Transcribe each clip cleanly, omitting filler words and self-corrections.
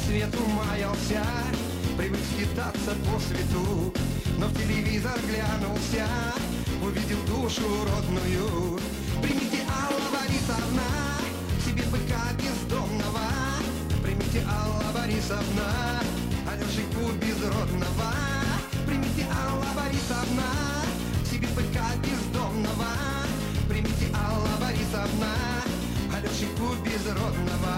свету маялся, привык скитаться по свету, но в телевизор глянулся, увидел душу родную. Примите, Алла Борисовна, себе быка бездомного. Примите, Алла Борисовна, Алешеньку безродного. Примите, Алла Борисовна, себе быка бездомного. Примите, Алла Борисовна, Алешеньку безродного.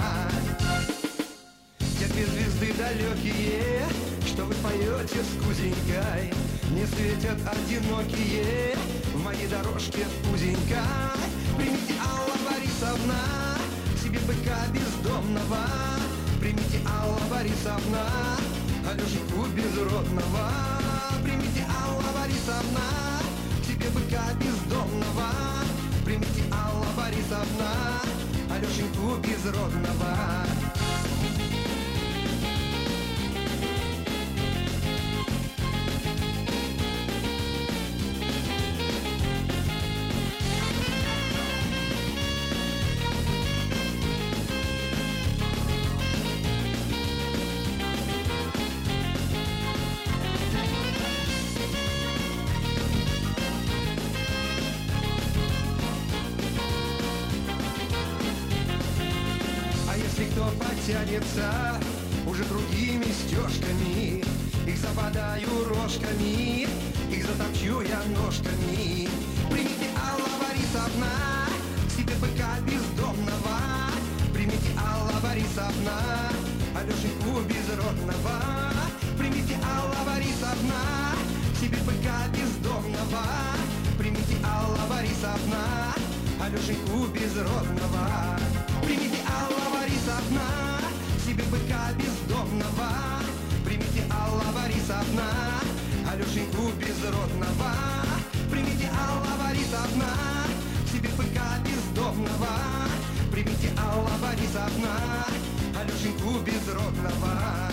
Те две звезды далекие, что вы поете с Кузенькой, не светят одинокие в моей дорожке узенькой. Примите, Алла Борисовна, себе быка бездомного. Примите, Алла Борисовна, Алешеньку безродного. Примите, Алла Борисовна, себе быка бездомного. Примите, Алла Борисовна, Алешеньку безродного. Если кто потянется уже другими стежками, их западаю рожками, их затопчу я ножками. Примите, Алла Борисовна, себе быка бездомного. Примите, Алла Борисовна, Алешеньку безродного. Примите, Алла Борисовна, себе быка бездомного. Примите, Алла Борисовна, Алешеньку безродного. Примите, Алла Борисовна, себе быка бездомного. Примите, Алла Борисовна, Алешеньку безродного. Примите, Алла Борисовна, себе быка бездомного. Примите, Алла Борисовна, Алешеньку безродного.